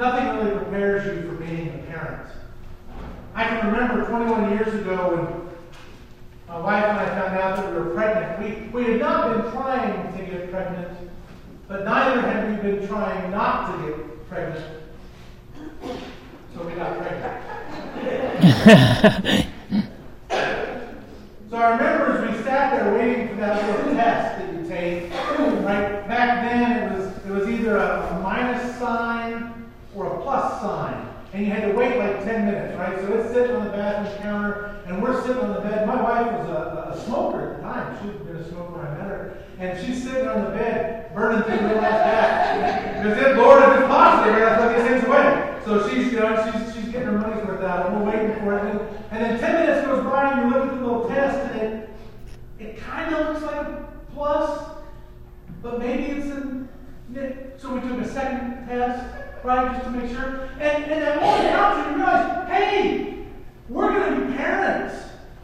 nothing really prepares you for being a parent. I can remember 21 years ago when my wife and I found out that we were pregnant. We had not been trying to get pregnant, but neither had we been trying not to get pregnant. So we got pregnant. So I remember as we sat there waiting for that little test that you take, right? Back then it was either a minus sign or a plus sign. And you had to wait like 10 minutes, right? So it's sitting on the bathroom counter, and we're sitting on the bed. My wife was a smoker at the time. She'd been a smoker when I met her. And she's sitting on the bed, burning through the last bath. Because if Lord, if it's positive, we're going to throw these things away. So she's getting her money's worth out, and we're waiting for it. And then 10 minutes goes by, and you look at the little test, and it kind of looks like a plus, but maybe it's a... So we took a second test, right, just to make sure. And then when it comes, you realize, hey, we're going to be parents.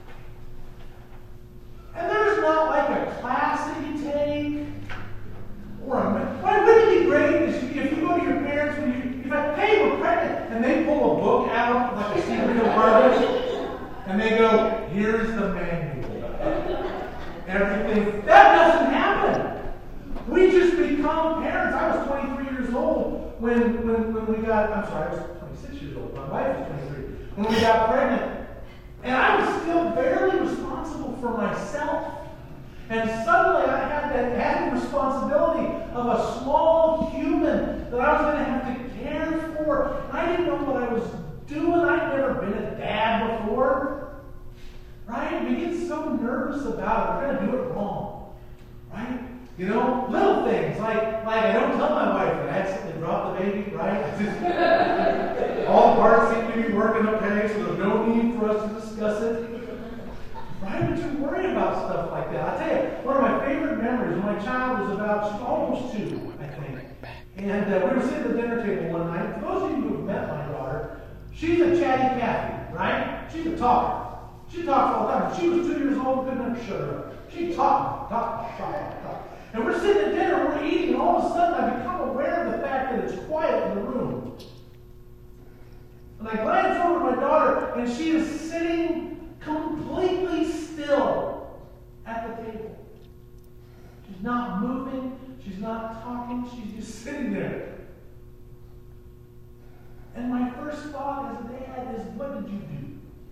And there's not like a class that you take, or wouldn't it be great if you go to your parents when you're like, hey, we're pregnant, and they pull a book out like a secret of garbage, and they go, here's the manual. Everything. That doesn't happen. We just become parents. I was 23 years old when we got, I'm sorry, I was 26 years old. My wife was 23. When we got pregnant. And I was still barely responsible for myself. And suddenly I had that added responsibility of a small human that I was going to have to care for. I didn't know what I was doing. I'd never been a dad before. Right? We get so nervous about it. We're going to do it wrong. Right? You know, little things like I don't tell my wife that I accidentally dropped the baby, right? All the parts seem to be working okay, so there's no need for us to discuss it. Right? But you worry about stuff like that. I'll tell you, one of my favorite memories when my child was about almost 2, I think. And we were sitting at the dinner table one night. For those of you who have met my daughter, she's a chatty Cathy, right? She's a talker. She talks all the time. When she was 2 years old, couldn't have shut her up. She'd talk. And we're sitting at dinner, we're eating, and all of a sudden I become aware of the fact that it's quiet in the room. And I glance over at my daughter, and she is sitting completely still at the table. She's not moving, she's not talking, she's just sitting there. And my first thought as a dad is, what did you do?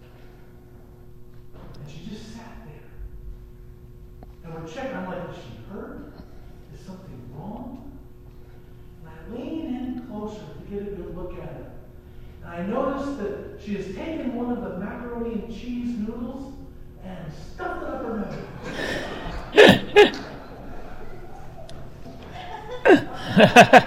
And she just sat there. And we're checking. I'm like, is she hurt? Is something wrong? And I lean in closer to get a good look at her. And I notice that she has taken one of the macaroni and cheese noodles and stuffed it up her nose.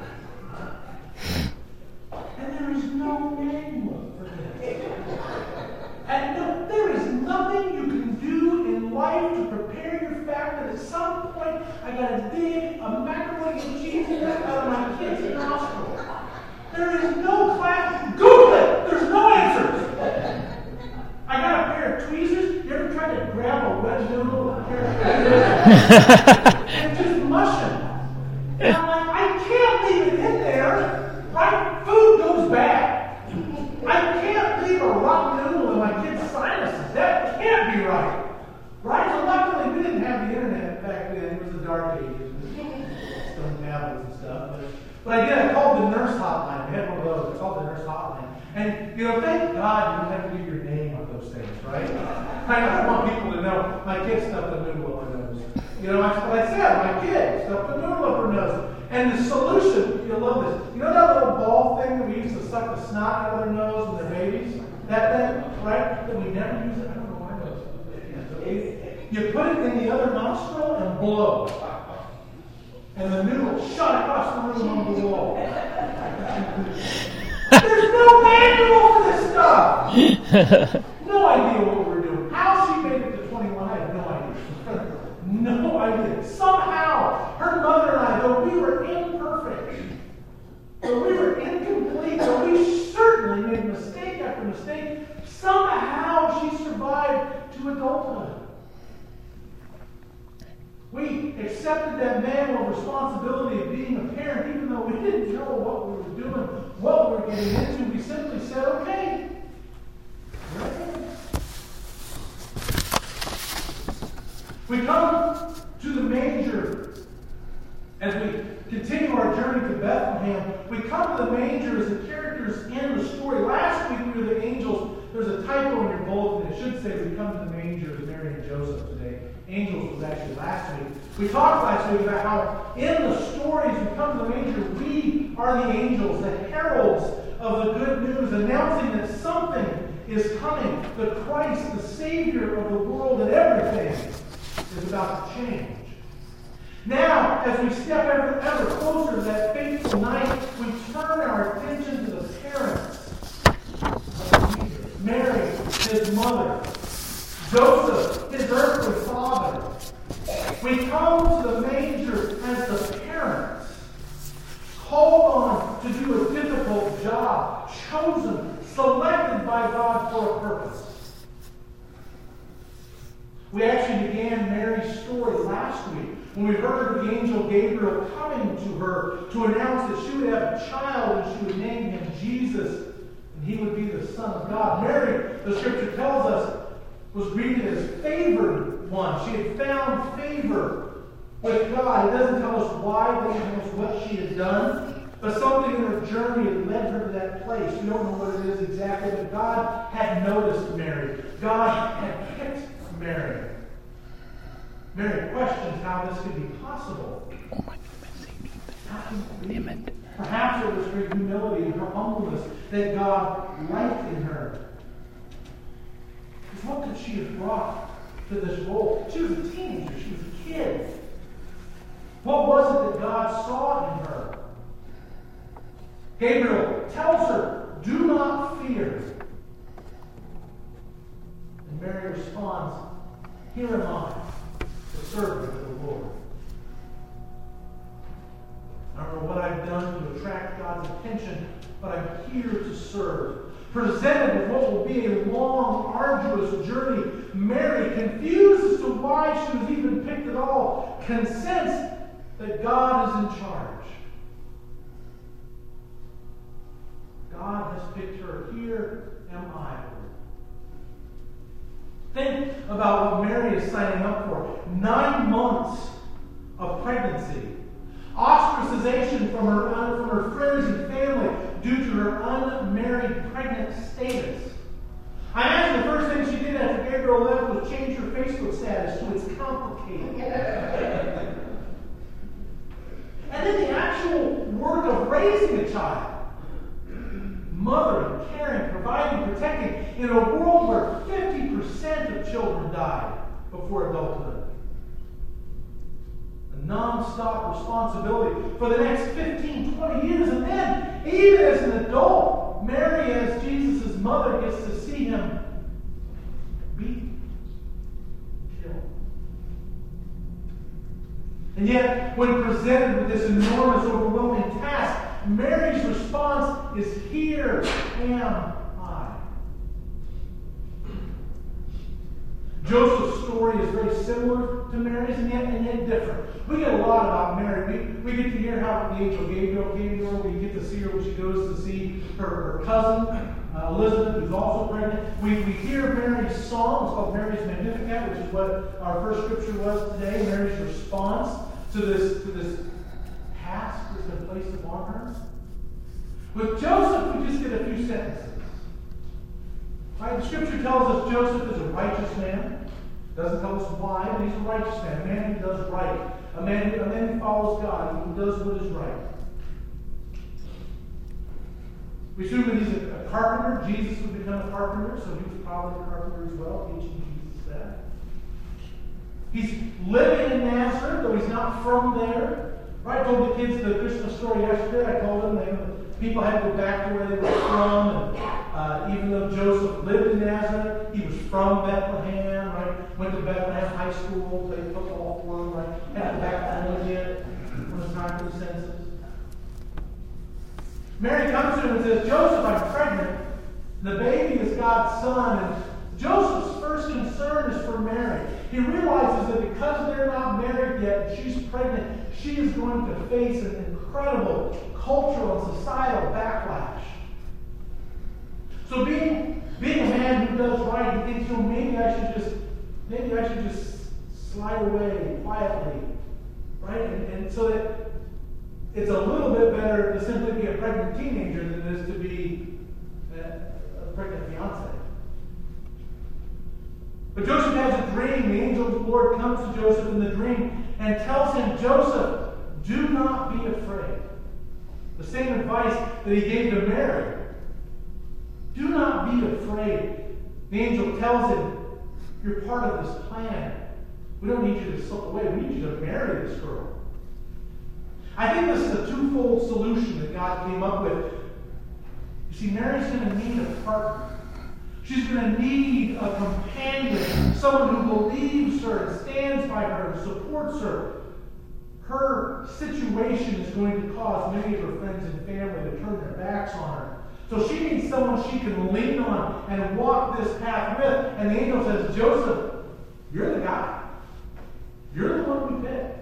And there is no manual for this. And no, there is nothing you can do in life to prepare your fact that at some point I got to dig a macaroni and cheese out of my kid's nostril. There is no class. Google it. There's no answers. I got a pair of tweezers. You ever tried to grab a wet noodle with a pair of tweezers? And just mush them. And I'm like, I can't leave it in there. Right? Food goes bad. I can't leave a rotten noodle in my kid's sinuses. That can't be right. Right? So luckily we didn't have the internet back then. It was the dark ages. Stone tablets and stuff. But I did. I called the nurse hotline. We had one of those. It's called the nurse hotline. And, thank God you don't have to give your name on those things, right? I don't want people to know my kid stuffed a noodle up her nose. That's what I said. My kid stuffed a noodle up her nose. And the solution, you'll love this. You know that little ball thing that we used to suck the snot out of their nose when they're babies? That thing, right? That we never use it. I don't know why those. You put it in the other nostril and blow. And the noodle shot across the room on the wall. There's no manual for this stuff. No idea what we're doing. How she made it to 21, I have no idea. No idea. Somehow, her mother and I, though we were imperfect, though we were incomplete, though we certainly made mistake after mistake, somehow she survived to adulthood. We we accepted that manual responsibility of being a parent, even though we didn't know what we were doing, what we were getting into. We simply said, okay. We come to the manger as we continue our journey to Bethlehem. We come to the manger as the characters in the story. Last week we were the angels. There's a typo in your bulletin. It should say we come to the manger as Mary and Joseph today. Angels was actually last week. We talked last week about how in the stories we come to the manger, we are the angels, the heralds of the good news, announcing that something is coming. The Christ, the Savior of the world, and everything is about to change. Now, as we step ever closer to that fateful night, we turn our attention to the parents of Jesus. Mary, his mother. Joseph, his earthly father. We come to the manger as the parents, called on to do a difficult job, chosen, selected by God for a purpose. We actually began Mary's story last week when we heard the angel Gabriel coming to her to announce that she would have a child and she would name him Jesus, and he would be the Son of God. Mary, the Scripture tells us, was greeted as favored one. She had found favor with God. It doesn't tell us why, it doesn't tell us what she had done, but something in her journey had led her to that place. We don't know what it is exactly, but God had noticed Mary. God had picked Mary. Mary questions how this could be possible. Perhaps it was her humility and her humbleness that God liked in her. Because what could she have brought to this role? She was a teenager. She was a kid. What was it that God saw in her? Gabriel tells her, "Do not fear." And Mary responds, "Here am I, the servant of the Lord. I don't know what I've done to attract God's attention, but I'm here to serve." Presented with what will be a long, arduous journey, Mary, confused as to why she was even picked at all, consents that God is in charge. God has picked her. Here am I, Lord. Think about what Mary is signing up for. 9 months of pregnancy. Ostracization from her friends and family due to her unmarried pregnant status. I imagine the first thing she did after Gabriel left was change her Facebook status to "It's complicated." And then the actual work of raising a child. Mothering, caring, providing, protecting in a world where 50% of children died before adulthood. A non-stop responsibility for the next 15, 20 years. And then, even as an adult, Mary, as Jesus' mother, gets to see him beaten, killed. And yet, when presented with this enormous, overwhelming task, Mary's response is, "Here am I." Joseph's story is very similar to Mary's and yet different. We get a lot about Mary. We get to hear how the angel Gabriel came to her. We get to see her when she goes to see her cousin, Elizabeth, who's also pregnant. We hear Mary's song. It's called Mary's Magnificat, which is what our first scripture was today. Mary's response to this task that's been placed upon her. With Joseph, we just get a few sentences. Right? The scripture tells us Joseph is a righteous man. Doesn't tell us why, but he's a righteous man. A man who does right. A man who follows God, who does what is right. We assume that he's a carpenter. Jesus would become a carpenter, so he was probably a carpenter as well, teaching Jesus that. He's living in Nazareth, though he's not from there. Right? I told the kids the Christmas story yesterday. I told them people had to go back to where they were from. And even though Joseph lived in Nazareth, he was from Bethlehem. Right? Went to Bethlehem High School, played football for him. Right? Had to go back home again when it was time for the census. Mary comes to him and says, "Joseph, I'm pregnant. The baby is God's son." And Joseph's first concern is for Mary. He realizes that because they're not married yet, and she's pregnant, she is going to face an incredible cultural and societal backlash. So being a man who does right, he thinks, maybe I should just slide away quietly, right? And so that it's a little bit better to simply be a pregnant teenager than it is to be a pregnant fiance. But Joseph has a dream. The angel of the Lord comes to Joseph in the dream and tells him, Joseph, do not be afraid. The same advice that he gave to Mary. Do not be afraid. The angel tells him, you're part of this plan. We don't need you to slip away. We need you to marry this girl. I think this is a twofold solution that God came up with. You see, Mary's going to need a partner. She's going to need a companion, someone who believes her and stands by her and supports her. Her situation is going to cause many of her friends and family to turn their backs on her. So she needs someone she can lean on and walk this path with. And the angel says, Joseph, you're the guy. You're the one we picked.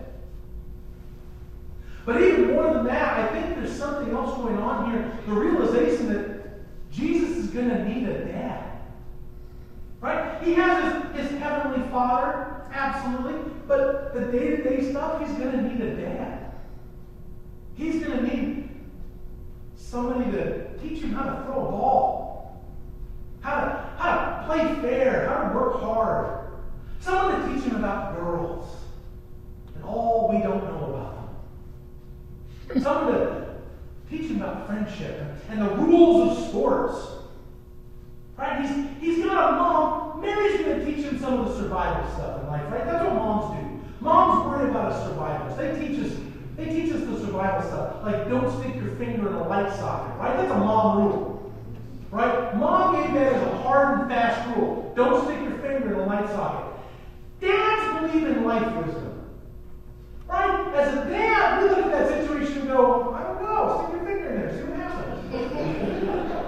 But even more than that, I think there's something else going on here. The realization that Jesus is going to need a dad. Right? He has his heavenly Father, absolutely. But the day-to-day stuff, he's going to need a dad. He's going to need somebody to teach him how to throw a ball. How to play fair. How to work hard. Someone to teach him about girls. And all we don't know about them. Someone to teach him about friendship and the rules of sports. Right? He's got a mom. Mary's going to teach him some of the survival stuff in life, right? That's what moms do. Moms worry about us survivors. They teach us the survival stuff. Like, don't stick your finger in a light socket, right? That's a mom rule. Right? Mom gave that as a hard and fast rule. Don't stick your finger in a light socket. Dads believe in life wisdom. Right? As a dad, we look at that situation and go, I don't know, stick your finger in there, see what happens.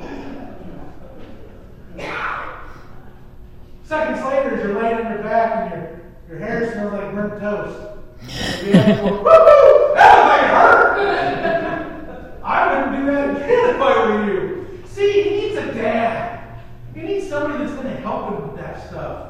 Seconds later, as you're laying on your back and your hair smells like burnt toast. You have to go, woohoo! That hurt! I wouldn't do that again if I were you. See, he needs a dad. He needs somebody that's going to help him with that stuff.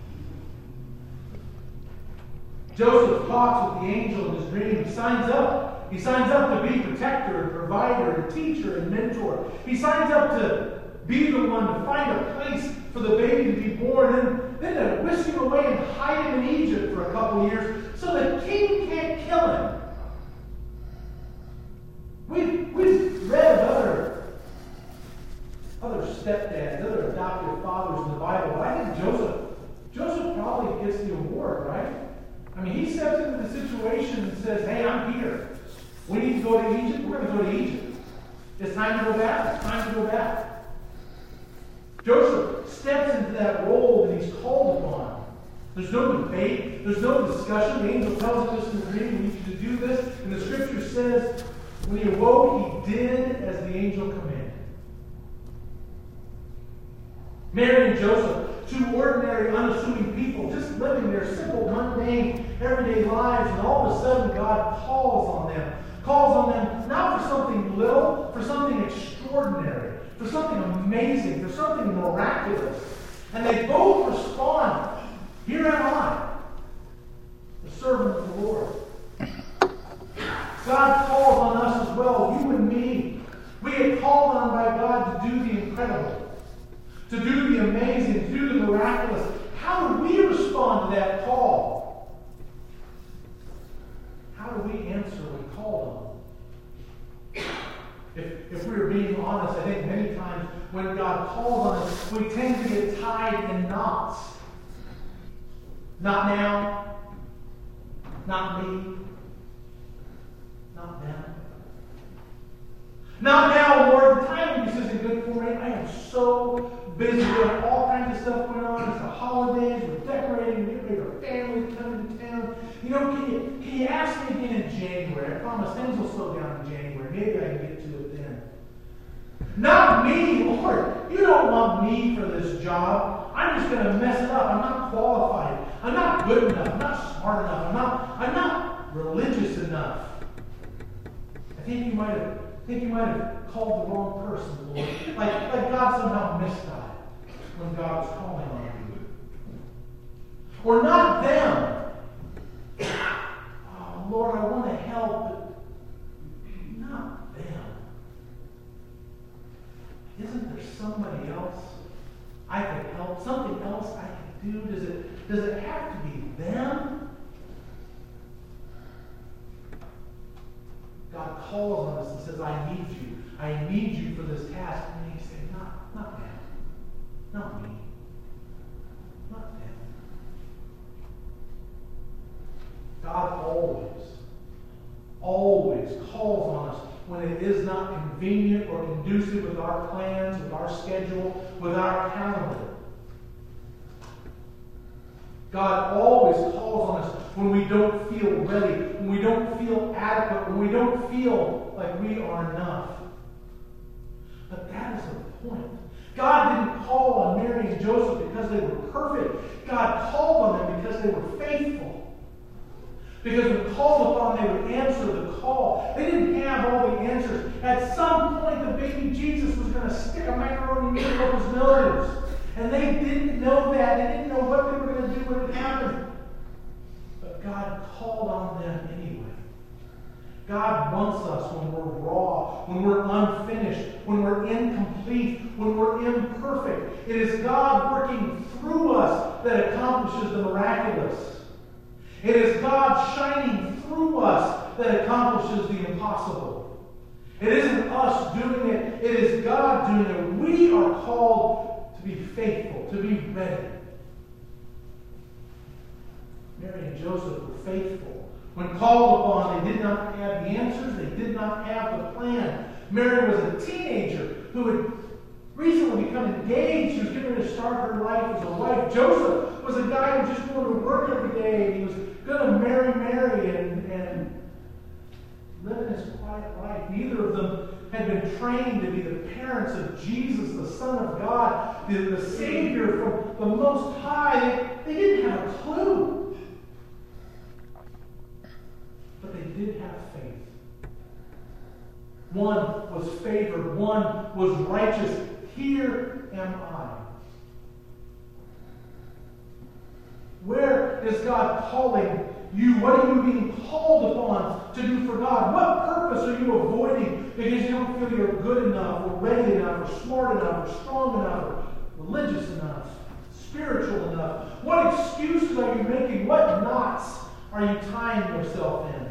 Joseph talks with the angel in his dream. He signs up. He signs up to be protector and provider and teacher and mentor. He signs up to be the one to find a place for the baby to be born, then to whisk him away and hide him in Egypt for a couple of years so the king can't kill him. We've read of other stepdads, other adoptive fathers in the Bible, but I think Joseph probably gets the award, right? I mean, he steps into the situation and says, hey, I'm here. We need to go to Egypt. We're going to go to Egypt. It's time to go back. It's time to go back. Joseph steps into that role that he's called upon. There's no debate. There's no discussion. The angel tells him this in the dream. We need you to do this. And the scripture says, when he awoke, he did as the angel commanded. Mary and Joseph, two ordinary, unassuming people, just living their simple, mundane, everyday lives, and all of a sudden God calls on them. Calls on them not for something little, for something extraordinary, for something amazing, for something miraculous. And they both respond, here am I, the servant of the Lord. God calls on us as well, you and me. We get called on by God to do the incredible, to do the amazing, to do the miraculous. How do we respond to that call? How do we answer when called on? If we were being honest, I think many times when God calls on us, we tend to get tied in knots. Not now. Not me. Not them. Not now, Lord. The timing just isn't good for me. I am so busy. We have all kinds of stuff going on. It's the holidays. We're decorating. We're getting our family coming to town. You know, can you ask me again in January? I promise things will slow down in January. Maybe I can get to it then. Not me, Lord. You don't want me for this job. I'm just going to mess it up. I'm not qualified. I'm not good enough. I'm not smart enough. I'm not religious enough. I think you might have called the wrong person, Lord. Like God somehow missed God when God was calling on you. Or not them. Oh, Lord, I want to help, but not them. Isn't there somebody else I could help? Something else I could do? Does it have to be them? God calls on us and says, I need you. I need you for this task. And you say, not them. Not me. Not them. God always calls on us when it is not convenient or conducive with our plans, with our schedule, with our calendar. God always calls on us when we don't feel ready, when we don't feel adequate, when we don't feel like we are enough. But that is the point. God didn't call on Mary and Joseph because they were perfect. God called on them because they were faithful. Because when called upon, they would answer the call. They didn't have all the answers. At some point, the baby Jesus was going to stick a macaroni needle up his nose. And they didn't know that. They didn't know what they were going to do when it happened. But God called on them anyway. God wants us when we're raw, when we're unfinished, when we're incomplete, when we're imperfect. It is God working through us that accomplishes the miraculous. It is God shining through us that accomplishes the impossible. It isn't us doing it. It is God doing it. We are called to be faithful, to be ready. Mary and Joseph were faithful. When called upon, they did not have the answers. They did not have the plan. Mary was a teenager who had recently become engaged. She was getting ready to start her life as a wife. Joseph was a guy who was just going to work every day. And he was going to marry Mary and live in his quiet life. Neither of them had been trained to be the parents of Jesus, the Son of God, the Savior from the Most High. They didn't have a clue. But they did have faith. One was favored. One was righteous. Here am I. Where is God calling you? What are you being called upon to do for God? What purpose are you avoiding because you don't feel you're good enough, or ready enough, or smart enough, or strong enough, or religious enough, spiritual enough? What excuses are you making? What knots are you tying yourself in?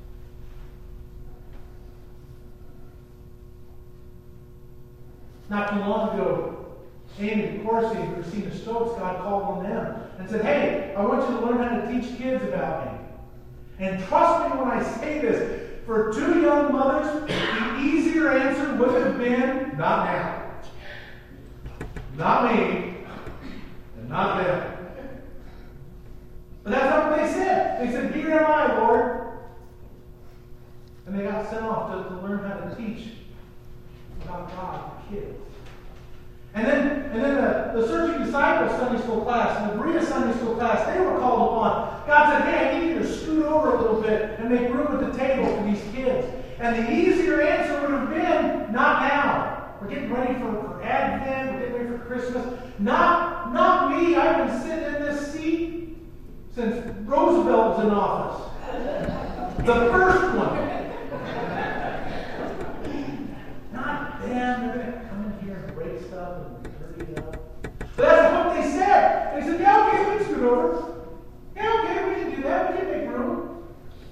Not too long ago, Amy Corsi and Christina Stokes, God called on them and said, hey, I want you to learn how to teach kids about me. And trust me when I say this, for two young mothers, the easier answer would have been, not now. Not me, and not them. But that's not what they said. They said, here am I, Lord. And they got sent off to learn how to teach about God to kids. And then the Searching Disciples Sunday School class and the Berea Sunday School class, they were called upon. God said, hey, I need you to scoot over a little bit and make room at the table for these kids. And the easier answer would have been, not now. We're getting ready for Advent, we're getting ready for Christmas. Not me. I've been sitting in this seat since Roosevelt was in office. The first one. Not them. They're going to come in here and break stuff and dirty it up. But that's what they said. They said, yeah, okay, we can scoot over. Yeah, okay, we can do that. We can make room.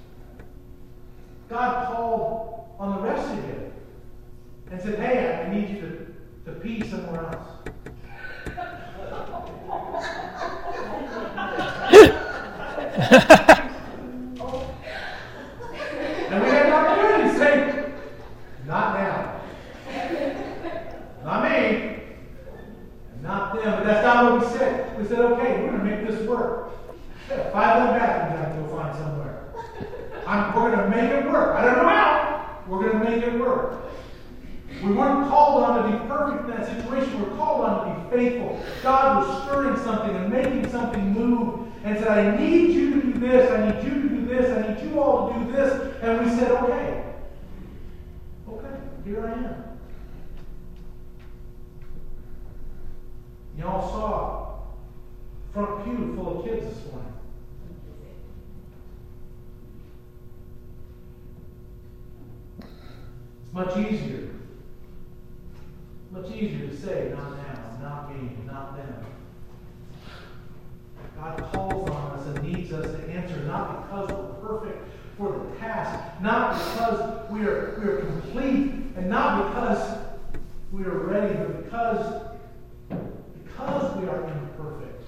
God called on the rest of you and said, hey, I need you to pee somewhere else. And we had an opportunity to say, not now. Not me. And not them. But that's not what we said. We said, okay, we're going to make this work. We got 5 other bathrooms I have to go find somewhere. We're going to make it work. I don't know how. We're going to make it work. We weren't called on to be perfect in that situation. We were called on to be faithful. God was stirring something and making something move. and said, I need you to do this, I need you to do this, I need you all to do this. And we said, okay. Okay, here I am. Y'all saw front pew full of kids this morning. It's much easier. Much easier to say, not now, not me, not them. God calls on us and needs us to answer, not because we're perfect for the task, not because we are complete, and not because we are ready, but because we are imperfect.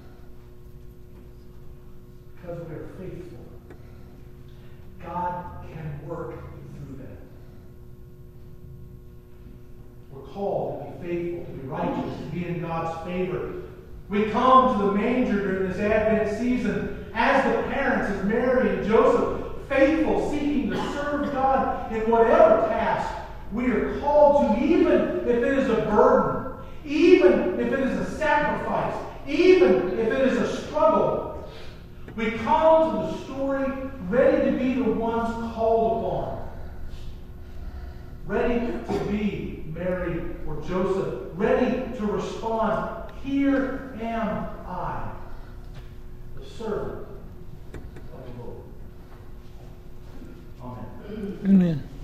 Because we are faithful. God can work through that. We're called to be faithful, to be righteous, to be in God's favor. We come to the manger during this Advent season as the parents, as Mary and Joseph, faithful, seeking to serve God in whatever task we are called to, even if it is a burden, even if it is a sacrifice, even if it is a struggle. We come to the story ready to be the ones called upon. Ready to be Mary or Joseph. Ready to respond, here am I, the servant of the Lord. Amen. Amen.